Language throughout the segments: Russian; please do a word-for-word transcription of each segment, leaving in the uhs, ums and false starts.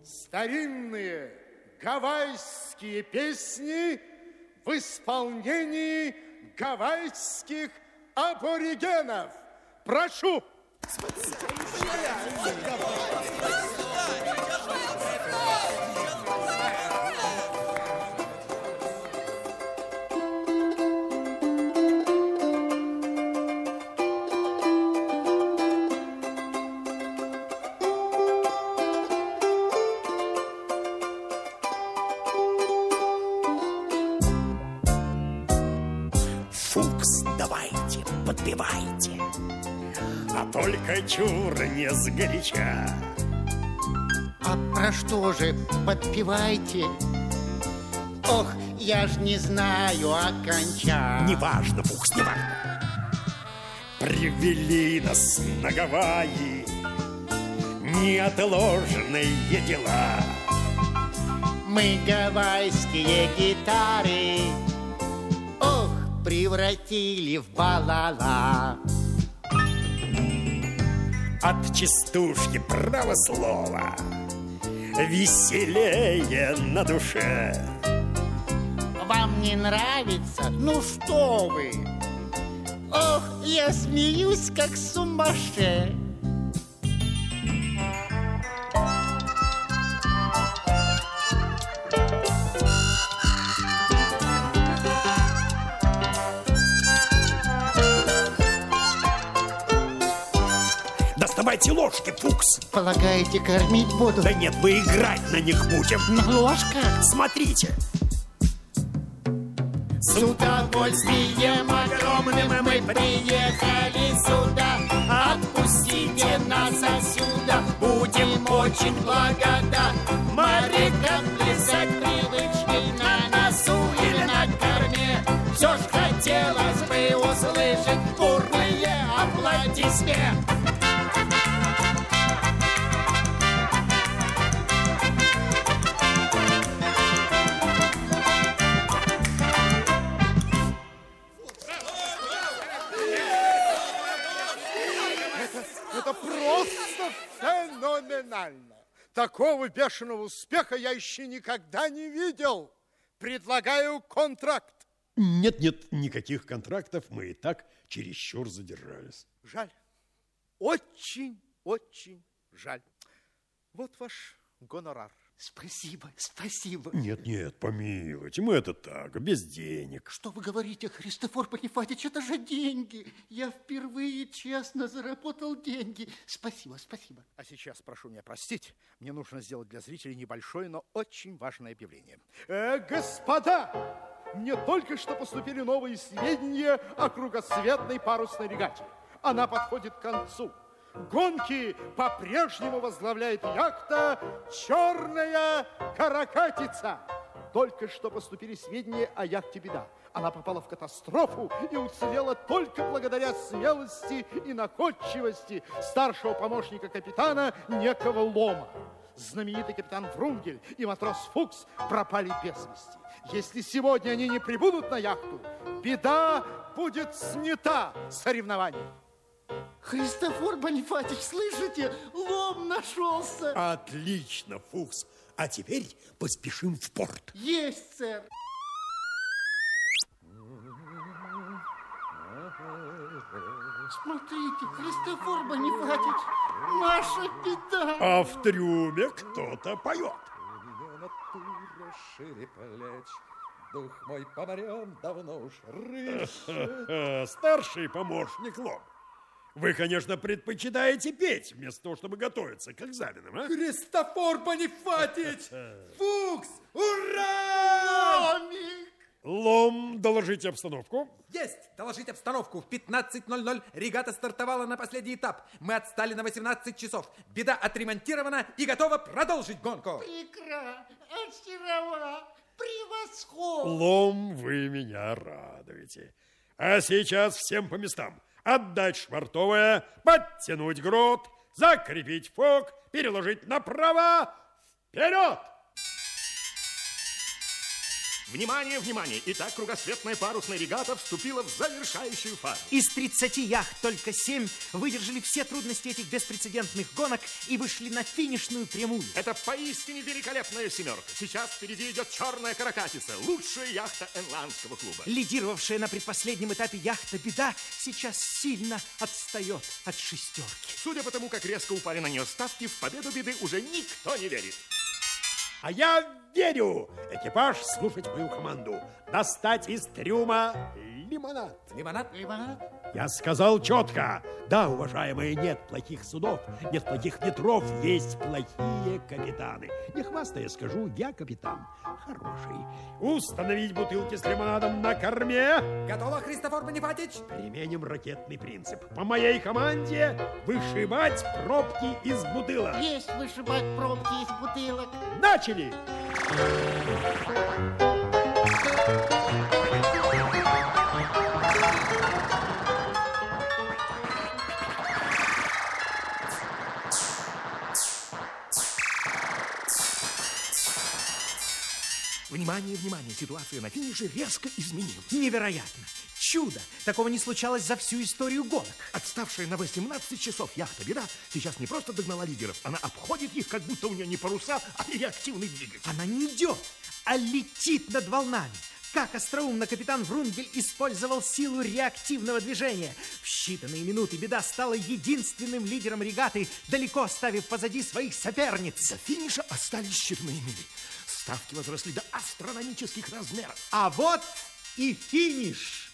Старинные гавайские песни в исполнении гавайских аборигенов. Прошу! Фукс, давайте, подпевайте, а только чур не сгоряча. А про что же подпевайте? Ох, я ж не знаю оконча. Неважно, Фукс, неважно. Привели нас на Гавайи неотложные дела. Мы гавайские гитары, ох, превратили в балала. От частушки, право слова, веселее на душе. Вам не нравится? Ну что вы? Ох, я смеюсь, как сумасшедший. Доставайте ложки, Фукс. Полагаете, кормить буду? Да нет, мы играть на них будем. На ложках? Смотрите. С удовольствием огромным мы приехали сюда. Отпустите нас отсюда, будем очень благодарны. Морякам плясать привычки на носу или на корме. Все ж хотелось бы услышать бурные аплодисменты. Это просто феноменально. Такого бешеного успеха я еще никогда не видел. Предлагаю контракт. Нет, нет, никаких контрактов. Мы и так чересчур задержались. Жаль. Очень, очень жаль. Вот ваш гонорар. Спасибо, спасибо. Нет, нет, помилуйте, мы это так, без денег. Что вы говорите, Христофор Бонифатич, это же деньги. Я впервые честно заработал деньги. Спасибо, спасибо. А сейчас прошу меня простить. Мне нужно сделать для зрителей небольшое, но очень важное объявление. Э, господа, мне только что поступили новые сведения о кругосветной парусной регате. Она подходит к концу. Гонки по-прежнему возглавляет яхта «Черная каракатица». Только что поступили сведения о яхте «Беда». Она попала в катастрофу и уцелела только благодаря смелости и находчивости старшего помощника капитана некого Лома. Знаменитый капитан Врунгель и матрос Фукс пропали без вести. Если сегодня они не прибудут на яхту, «Беда» будет снята с соревнований. Христофор Бонифатич, слышите? Лом нашелся. Отлично, Фукс. А теперь поспешим в порт. Есть, сэр. Смотрите, Христофор Бонифатич, наша Беда. А в трюме кто-то поет. Натура шире плеч, дух мой по морям давно уж рыщет. Старший помощник Лом. Вы, конечно, предпочитаете петь, вместо того, чтобы готовиться к экзаменам, а? Христофор Бонифатич! Фукс! Ура! Ломик! Лом, доложите обстановку. Есть! Доложить обстановку. В пятнадцать ноль ноль регата стартовала на последний этап. Мы отстали на восемнадцать часов. Беда отремонтирована и готова продолжить гонку. Прекрасно! Очаровательно! Превосходно! Лом, вы меня радуете. А сейчас всем по местам. Отдать швартовое, подтянуть грот, закрепить фок, переложить направо. Вперед! Внимание, внимание! Итак, кругосветная парусная регата вступила в завершающую фазу. Из тридцати яхт только семь выдержали все трудности этих беспрецедентных гонок и вышли на финишную прямую. Это поистине великолепная семерка. Сейчас впереди идет черная каракатица, лучшая яхта Энландского клуба. Лидировавшая на предпоследнем этапе яхта «Беда» сейчас сильно отстает от шестерки. Судя по тому, как резко упали на нее ставки, в победу «Беды» уже никто не верит. А я верю! Экипаж, слушать мою команду. Достать из трюма лимонад. Лимонад? Лимонад? Я сказал четко. Да, уважаемые, нет плохих судов, нет плохих ветров, есть плохие капитаны. Не хвастая, скажу, я капитан хороший. Установить бутылки с лимонадом на корме. Готово, Христофор Бонифатич? Применим ракетный принцип. По моей команде вышибать пробки из бутылок. Есть вышибать пробки из бутылок. Начали! Внимание, внимание! Ситуация на финише резко изменилась. Невероятно! Чудо! Такого не случалось за всю историю гонок. Отставшая на восемнадцать часов яхта «Беда» сейчас не просто догнала лидеров, она обходит их, как будто у нее не паруса, а реактивный двигатель. Она не идет, а летит над волнами. Как остроумно капитан Врунгель использовал силу реактивного движения. В считанные минуты «Беда» стала единственным лидером регаты, далеко оставив позади своих соперниц. До финиша остались считанные мили. Ставки возросли до астрономических размеров. А вот и финиш!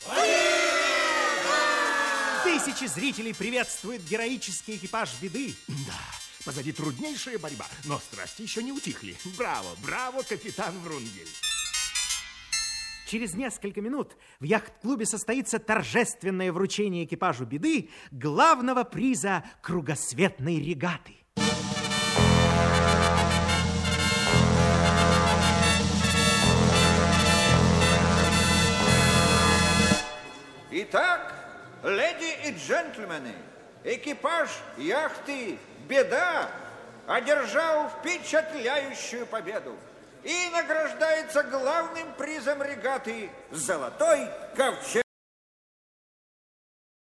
Тысячи зрителей приветствуют героический экипаж «Беды». Да, позади труднейшая борьба, но страсти еще не утихли. Браво, браво, капитан Врунгель! Через несколько минут в яхт-клубе состоится торжественное вручение экипажу «Беды» главного приза кругосветной регаты. Итак, леди и джентльмены, экипаж яхты «Беда» одержал впечатляющую победу и награждается главным призом регаты «Золотой ковчег».